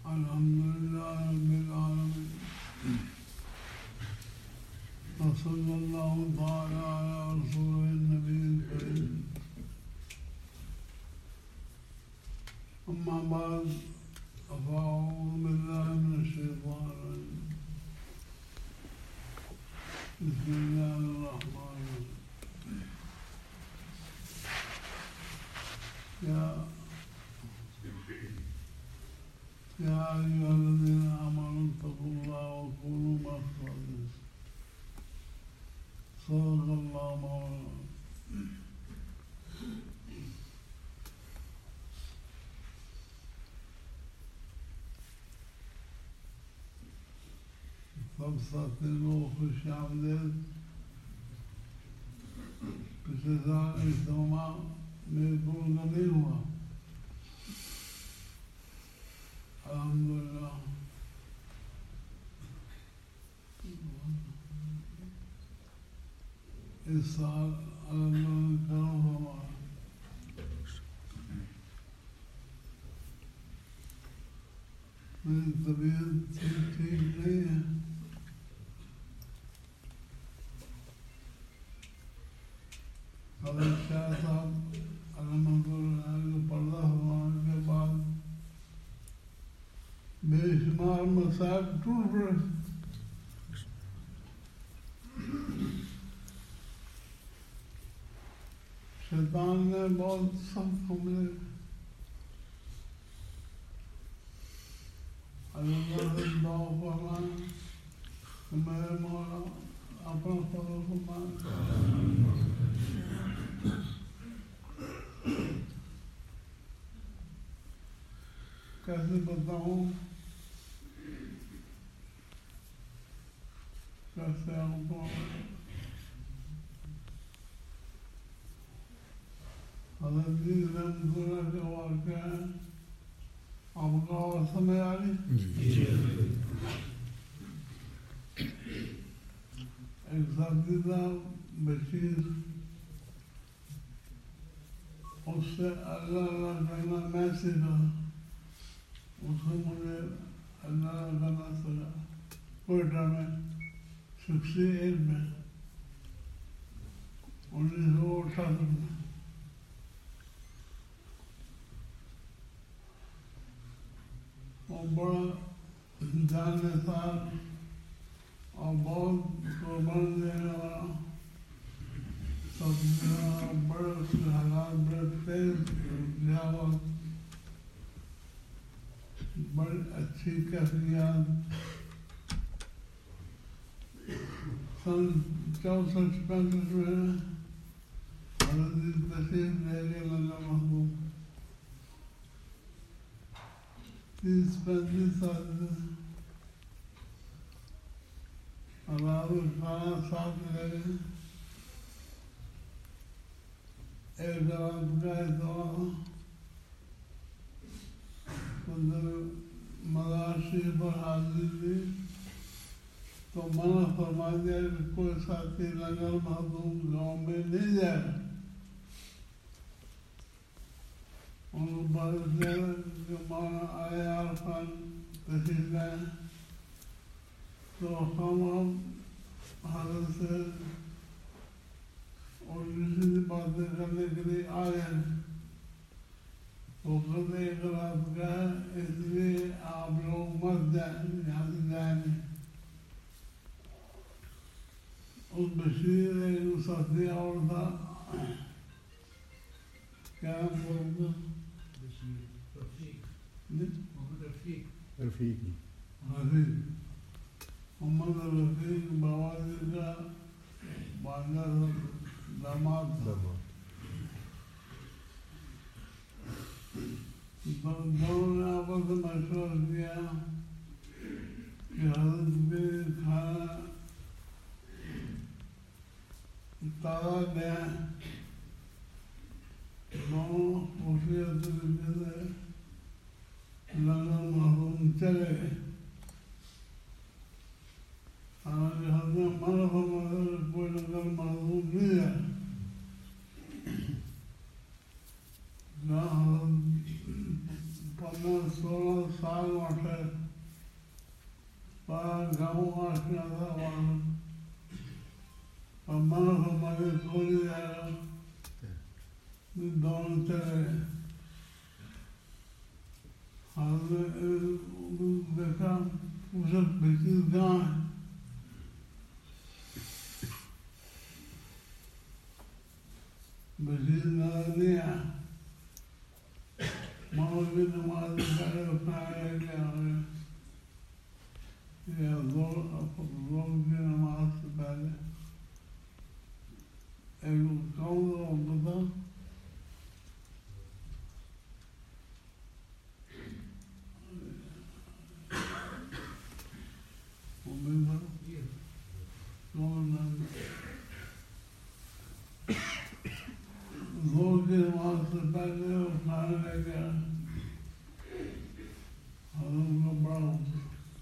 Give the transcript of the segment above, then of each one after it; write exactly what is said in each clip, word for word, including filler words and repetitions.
الحمد لله رب العالمين وصلى الله تعالى على رسوله النبي الكريم أما بعد فأعوذ بالله من الشيطان الرجيم بسم الله الرحمن الرحيم يا يا أيها الذين آمنوا اتقوا الله وكونوا مع الصادقين صدق الله مولانا سب ساتھی کو خوش آمدید پچھلے سال اجتماع میرے پور کا نہیں ہوا الحمدللہ اس سال الحمدللہ کرم ہمارا میری طبیعت ٹھیک نہیں ہے حضرت شاہ صاحب الحمدللہ کو پردہ ہونے کے بعد بے شمار مسائل ٹوٹ پڑے شیطان نے بہت سخت حملے اللہ سے دعا فرمائے کہ میرے مولا اپنا فضل فرمائے کیسے بتاؤں کیسے آپ کو حضرت جی رحمۃ اللہ کا واقعہ ہے آپ کا اور سمجھ آ رہی ایک ساتھی تھا بشیر اس سے اللہ اللہ کرنا میں سیکھا اس سے مجھے اللہ کرنا سکا کوئٹہ میں سکسٹی ایٹ میں انیس سو اٹھاسٹھ میں وہ بڑا جانسار اور بہت قربان دینے والا سب بڑے اس کے حالات بڑے تیز جاوت بڑی اچھی کیفیات سن چونسٹھ پینسٹھ میں حضرت تشریف لے کے لگا محبوب تیس پینتیس سال سے رات کھانا ساتھ لے گئے ایک رات کا اتوار مدارسی پر حاضری دی تو منع فرما دیا کہ کوئی ساتھی لنگر مخدوم گاؤں میں نہیں جائے ان کو بات دیا کہ مولانا آئے عارفان تشریف لائے تو ہم ہم حضرت سے اور دوسری باتیں کرنے کے لیے آئے ہیں وہ کہتے ایک رات کا ہے اس لیے آپ لوگ مت جائیں یہاں سے جائیں نہیں اس بشیر ایک ساتھی اور تھا کیا بولتا محمد رفیق رفیق رفیق محمد رفیق بابا جی کا بانجا داماد تھا دونوں نے آپس میں مشورہ کیا کہ حضرت بھی کھانا تازہ دیں دونوں خصوصیت طریقے سے لنگر محروم چلے گئے حالانکہ حضرت منع فرمایا کہ کوئی لنگر محروم نہیں ہے جہاں پندرہ سولہ سال اٹھے پارا گاؤں آشنا تھا وہاں اور من ہمارے سونے جائے گا دونوں چلے ہم نے دیکھا اسے بچی گاں ہے بچی نظر نہیں آیا ماں بھی نماز پڑھے اٹھایا گیا یا زور کی نماز سے پہلے ایک کون لوگ بتا زور کی نماز سے پہلے اٹھانے لے گیا حضرت کا بڑا ہوتا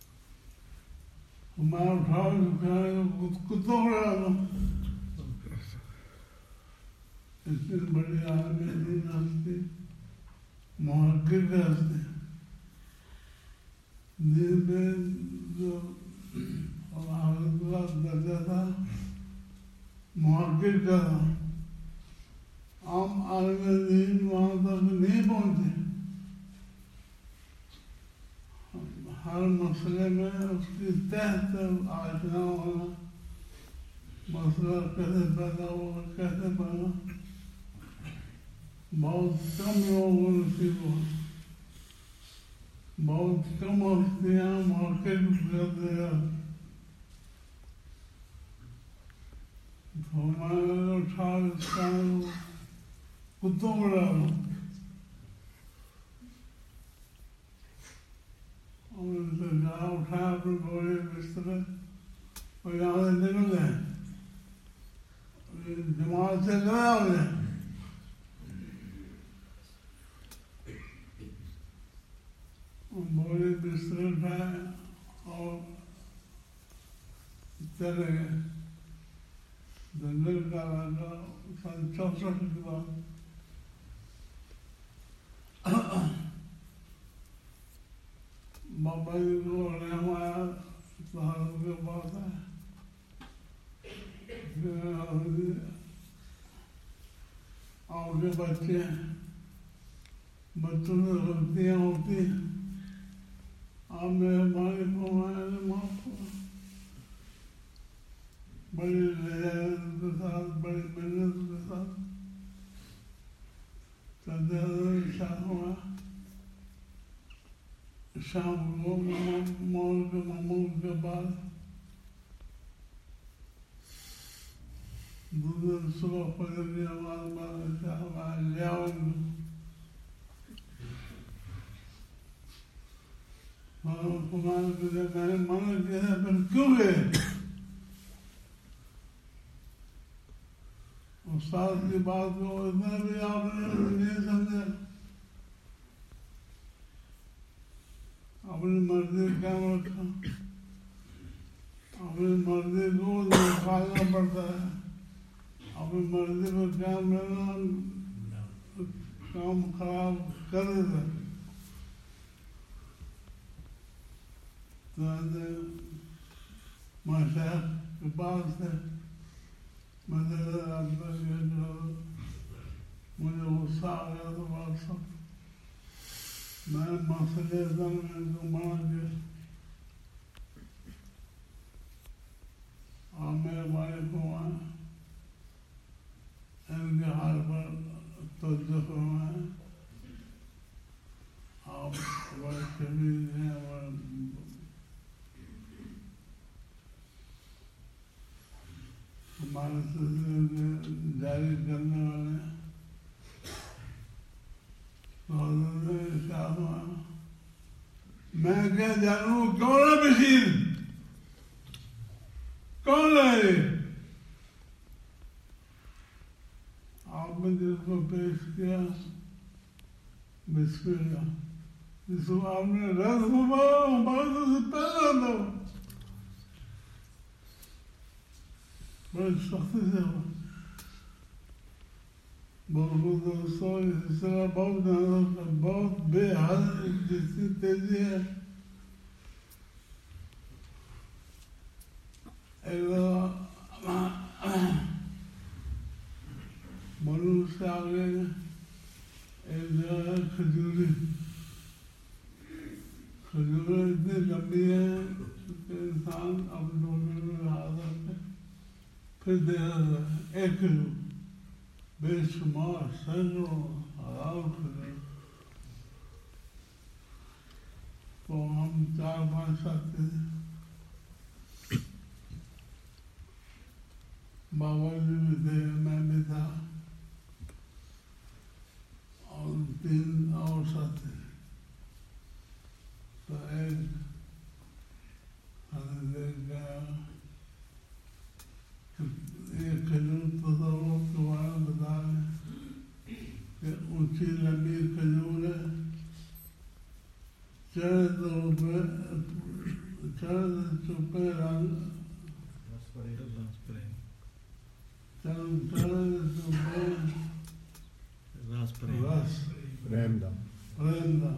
میں اٹھا اٹھایا کتوں رہا تھا اتنی بڑی عالمی دین ہستی محقق ہستی دین میں جو حضرت کا درجہ تھا محقق کا تھا عام عالم دین وہاں تک نہیں پہنچے ہر مسئلے میں اس کی تحت آشنا ہونا مسئلہ کیسے پیدا ہوگا کیسے پیدا بہت کم لوگوں نے سیکھا بہت کم ہستیاں محقق کرتے ہیں ہمارے اٹھارہ سال کتوں میں ڈالو اور ان سے جہاں اٹھایا اپنے بوڑے بسترے اور یہاں سے نکل گئے جماعت سے گیا ہو جائے بوڑے بسترے اٹھائے اور چلے گئے جنگل کا علاقہ سن چونسٹھ کے بعد بابا جی کو رحم آیا تو حضرت کے پاس آئے آپ کے بچے بچوں میں غلطیاں ہوتی ہیں آپ مہربانی فرمائیں معاف کرو بڑی لذت کے ساتھ بڑی محنت کے ساتھ چلتے حضرت شاہ ہوا شام کو مول کے معمول کے بعد دوسرے صبح فجر کی نماز بعد شاہ ہوا لے آؤ فرمان کے لیے میں نے منع کیا ہے پھر کیوں گئے استاد کی بات کو اتنا بھی آپ نے نہیں سمجھا اپنی مرضی کام رکھا اپنی مرضی کو نکالنا پڑتا ہے اپنی مرضی پر کام رہنا کام خراب کر دیتا میں شیخ کے پاس تھے مجھے غصہ آ گیا تو بڑا سخت میں مسئلے زن میں ان کو منع کیا اور میرے والد کو وہاں ان کے حال پر توجہ فرمائیں آپ بڑے شدید ہیں اور ہمارے سلسلے کے جاری کرنے والے میں کیا جانوں کون ہے بشیر کون ہے آپ نے جس کو پیش کیا بسم اللہ جس کو آپ نے رد ہوا ہمارے سے پہلا تھا بڑی سختی سے ہوا بالکل دوستوں اس طرح بہت بہت بے حد جتنی تیزی ہے. منو سے آگے ایک جگہ ہے کھجوری. کھجوریں اتنی لمبی ہے کہ انسان اپنے ڈونے میں حاضر ہے. پھر دیکھا جائے ایک کلو بے شمار سینکڑوں ہزاروں کھجور. تو ہم چار پانچ ساتھی تھے. بابا جی بھی تھے, میں بھی تھا اور تین اور ساتھی. تو ایک ہمیں دیکھ گیا ایک کھجور تصور کے بارے میں بتا رہے کہ اونچی لمبی کھجور ہے, چڑھے تو چڑھے چپے رنگ رس پرندہ پرندہ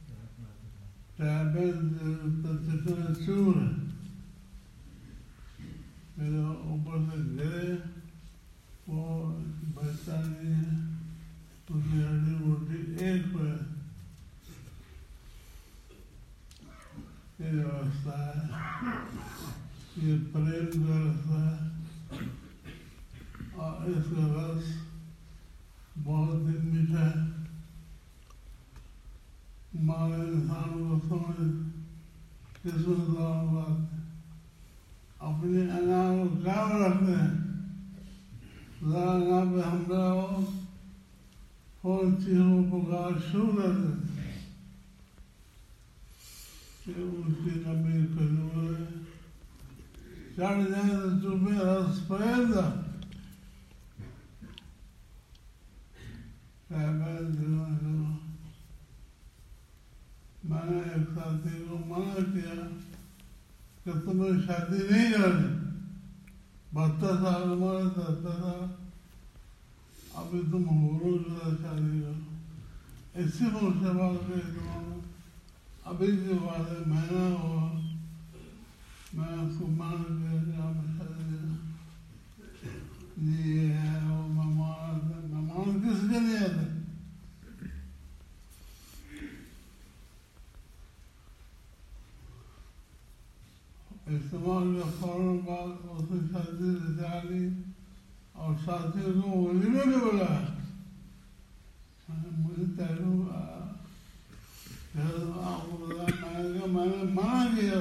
چکن چور ہے. میرے اوپر سے گرے وہ بچتا نہیں ہے, اس کی ہڈی موٹی ایک پہ. یہ راستہ ہے, یہ پریم کا راستہ ہے اور اس کا رس بہت ہی میٹھا ہے. ہمارے انسان کو سمجھ کس میں دوران بات ہے. اپنی انا کو کام رکھتے ہیں, ذرا انا پہ حملہ ہو فون چیزوں پکار شروع کر دیتے ہیں کہ ان کی لمبی کھجور ہے. چڑھ جائیں تو چوبے رس پرندہ. میں نے ایک ساتھی کو منع کیا کہ تمہیں شادی نہیں کرنی. بہتر سال عمر ہے, تہتر سال, ابھی تم ہوروں کے ساتھ شادی کرو. اسی مجھ سے بات کری تمہوں ابھی کی بات ہے, مہینہ ہوا میں اس کو مان کیا کہ آپ شادی کرو. جی یہ ہے وہ مہمان آتے. مہمان کس کے لیے آتے؟ استعمال کا فوراً بعد اس نے شادی رچا لی اور ساتھیوں کو ولیمے میں بلایا. مجھے تعلق آیا, آپ کو بتایا میں نے منع کیا.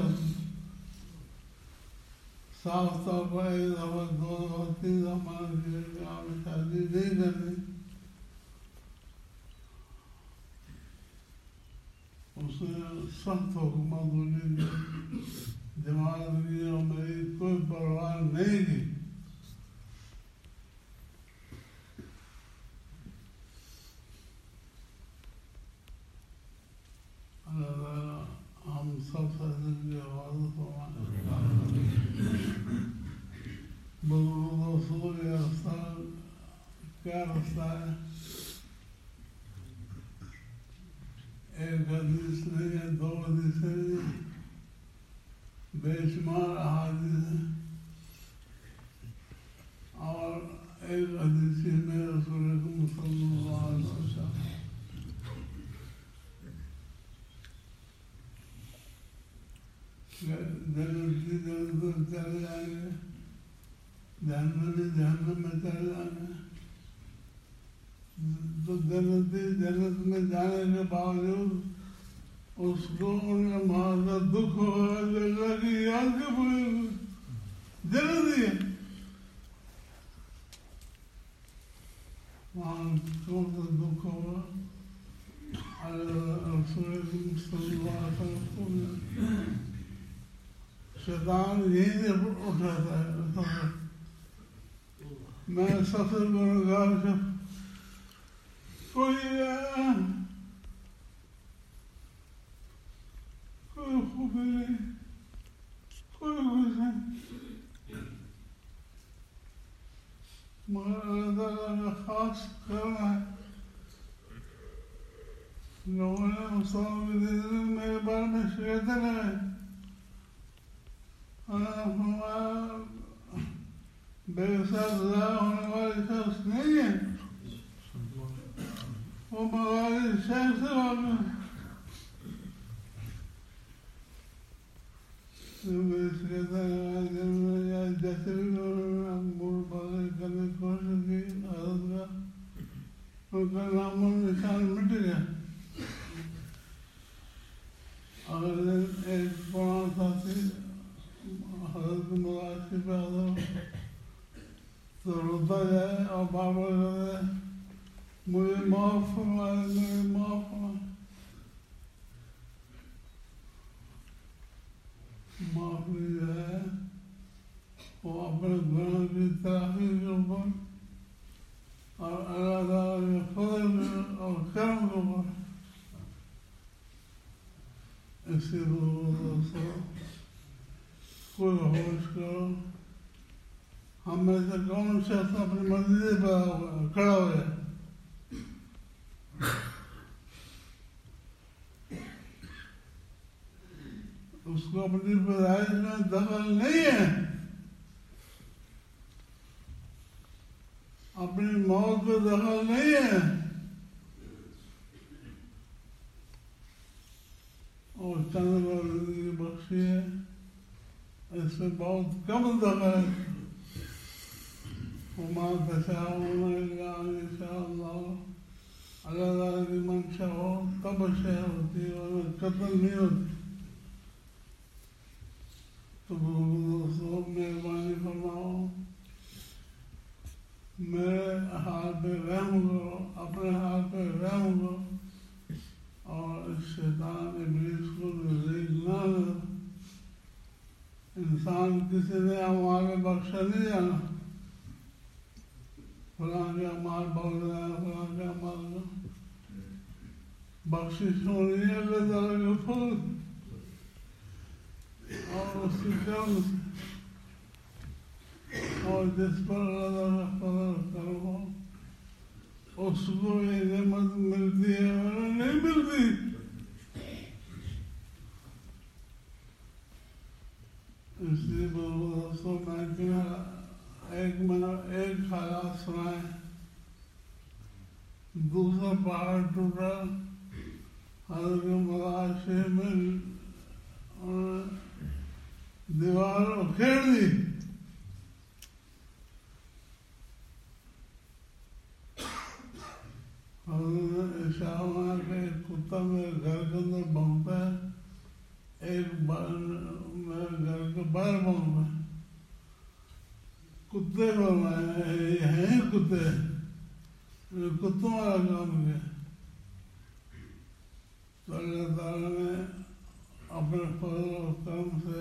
صاف طور پر ایک دفعہ دو دفعہ تین دفعہ منع کیا کہ آپ شادی نہیں کرنی. اس نے سخت حکومت ہوئی کی, جماعت کی اور میری کوئی پرواہ نہیں کی. اللہ تعالیٰ ہم سب سے کی حفاظت فرمائے. دوستوں یہ راستہ کیا راستہ ہے؟ ایک حدیث نہیں ہے, دو حدیثیں نہیں, بے شمار احادیث ہیں. اور ایک حدیث میں رسول اکرم صلی اللہ علیہ وسلم جنتی جنت میں چلے جائیں گے, جہنمی جہنم میں چلے جائیں گے. تو جنتی جنت میں جانے کے باوجود اس کو ان کا معاذ دکھ ہوگا جو اللہ کی یاد کے پورے جنتی ہے. وہاں کون سا دکھ ہوگا؟ رسول صلی اللہ علیہ وسلم شیطان یہیں سے اٹھاتا ہے. میں سب سے گنہگار سے کوئی کوئی خوبی نہیں, کوئی کچھ نہیں, مگر اللہ تعالیٰ نے خاص کرنا میرے بارے میں شکایتیں کریں. بے ساتھ ضائع ہونے والی شخص نہیں ہے, وہ مغازی شہر سے واقع جیسے بھی موڑ بازی کرنے کی کوشش کی, حضرت کا ان کا نام و نشان مٹ گیا. اگر ایک پرانا ساتھی حضرت کی مغازی پہ حضر تو روتا جائے اور بار بار کہتا ہے مجھے معاف فرمائے, مجھے معاف فرمائے. معافی جو ہے وہ اپنے گناہ کی تلافی کے اوپر اور اللہ تعالیٰ کے فضل اور کرم کے اوپر. اسی دوستوں کوئی ہوش کرو, ہم میں سے کون شخص اپنی مرضی سے کھڑا ہو جائے. اس کو اپنی پیدائش میں دخل نہیں ہے, اپنی موت میں دخل نہیں ہے, اور چند بار زندگی بخشی ہے, اس میں بہت کم دخل ہے. وما تشاءون الا ان يشاء الله, اللہ تعالیٰ کی منشا ہو تب شے ہوتی ہے, اور قتل نہیں ہوتی. تو دوستوں مہربانی فرماؤ, میرے حال پہ رحم کرو, اپنے حال پہ رحم کرو, اور شیطان ابلیس کو ذلیل نہ کرو. انسان کسی نے ہمارے بخشا نہیں جانا, فلاں کے مال بہت ہے, فلاں کے مال بخشش ہونی ہے اللہ تعالیٰ کے فضل اور اس کی کرم سے, اور جس پر اللہ تعالیٰ فضل کرم ہو اس کو یہ نعمت ملتی ہے اور نہیں ملتی. اس لیے دوستوں میں کیا ایک منٹ ایک حالات سنائے. دوسرا پہاڑ ٹوٹا, حضرت کے مغاشے میں دیوار اکھیڑ دی. حضرت نے ارشاد فرمایا کہ ایک کتا میرے گھر کے اندر بھونکتا ہے, ایک میرے گھر کے باہر بھونکتا ہے. کتے فرمایا یہ ہیں کتے, کتوں والا کام کیا. تو اللہ تعالیٰ نے اپنے فضل و کرم سے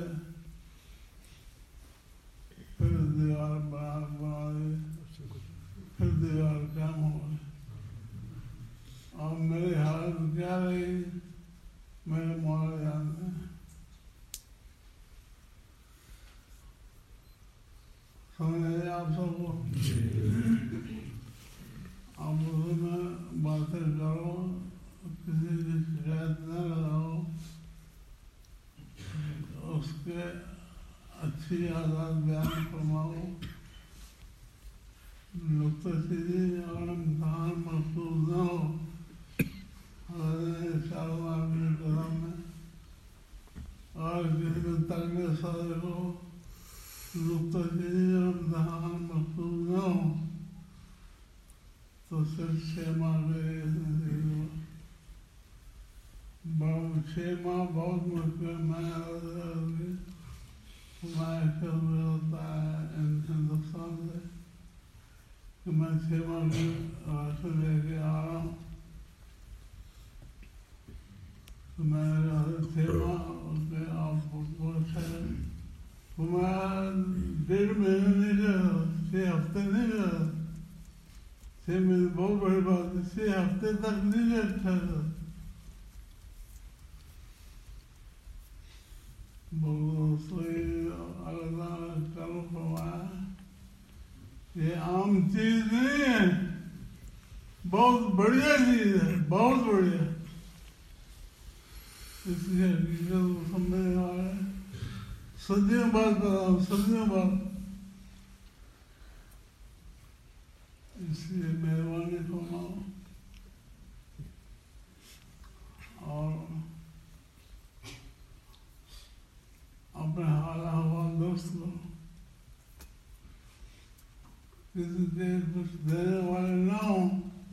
پھر دیوار بنا بنا دی, پھر دیوار کام ہو گئی. اور میری حالت کیا رہی میرے مولا جانتے ہیں. سمجھے آپ سب کو, آپ اردو میں باتیں کرو, کسی کی شکایت نہ لگاؤ, اس کے اچھی عادات بیان فرماؤ. نقطہ چیزی اور امتحان مقصود نہ ہو. حضرت شاہ کے قدم میں اور کسی میں تنگ صدر کو نقطہ چیزی اور امتحان مقصود نہ ہو تو صرف چھ ماہ گئے چھ ماہ بہت مشکل. میں ہوتا ہے ہندوستان سے کہ میں چھ ماہ کی راشن لے کے آ رہا ہوں. تو میں چھ ماہ کے آپ بہت اچھا ہے. میں ڈیڑھ مہینے نہیں گیا, چھ ہفتے نہیں گیا. چھ مہینے بہت بڑی بات ہے, چھ ہفتے تک نہیں گیا. اچھا تھا اللہ کرم فرمایا. یہ عام چیز نہیں ہے, بہت بڑھیا چیز ہے, بہت بڑھیا. اس کی حقیقت کو سمجھنے والے صدیوں بعد بتا ہوں صدیوں بعد اس لیے مہربانی فرماؤ اور اپنے حال احوال درست کرو. کسی دیر کچھ دینے والے نہ ہوں,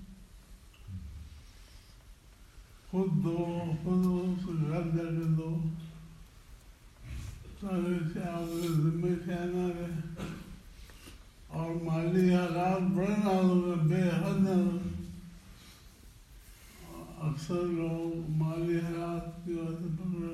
خود دو خود اس گھر جا کے دو تاکہ آپ کے ذمہ کیا نہ رہے اور مالی حالات بڑے نہ ہو بے حد نہ ہو. اکثر لوگ مالی حالات کی وجہ سے پکڑے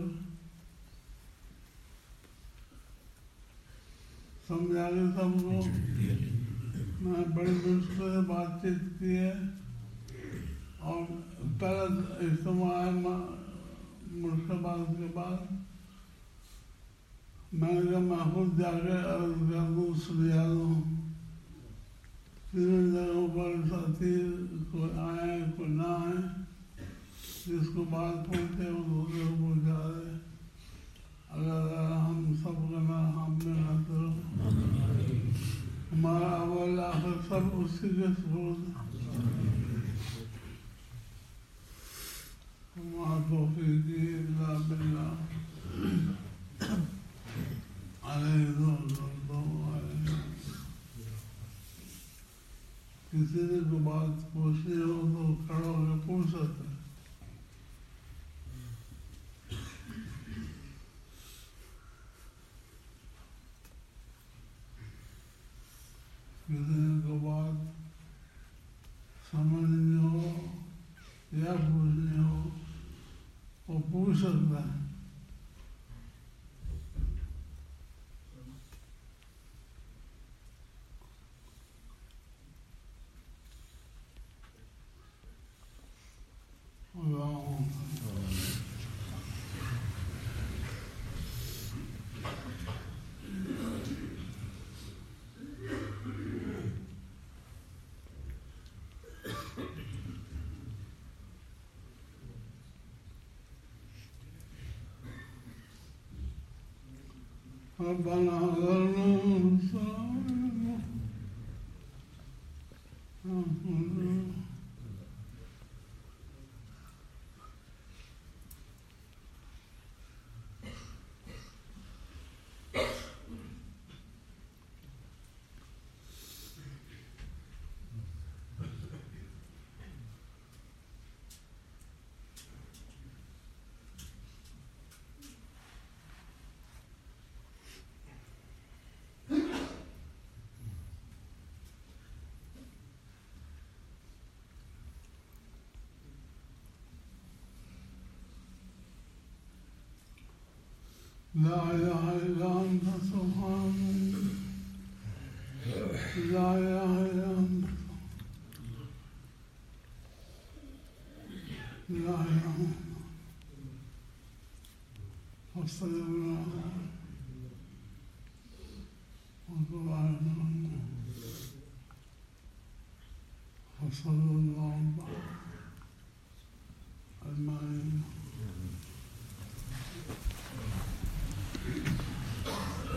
سمجھا کے سب کو میں بڑی مشکل سے بات چیت کی ہے اور پہلا اجتماع مرشدآباد کے بعد میں نے کہا میں خود جا کے عرض کر دوں سمجھا دوں. تینوں جگہوں پر ساتھی کوئی آئے کوئی نہ آئے جس کو بات پہنچے وہ دوسرے کو پہنچا دے. اللہ ہم سب کا نہ ہم میں نہ کرو ہمارا اول آخر سب اسی کے سپرد ہمارا توفیقی الا باللہ علیہ دو علیہ. کسی نے کو بات پوچھنی ہو تو کھڑا ہو کے پوچھ سکتے ہیں. کسی کو بات سمجھنی ہو یا پوچھنی ہو وہ پوچھ سکتا ہے. ربنا ظلمنا لا إله إلا أنت سبحانك لا إله إلا أنت لا إله إلا أنت أستغفرك وأتوب إليك وصلى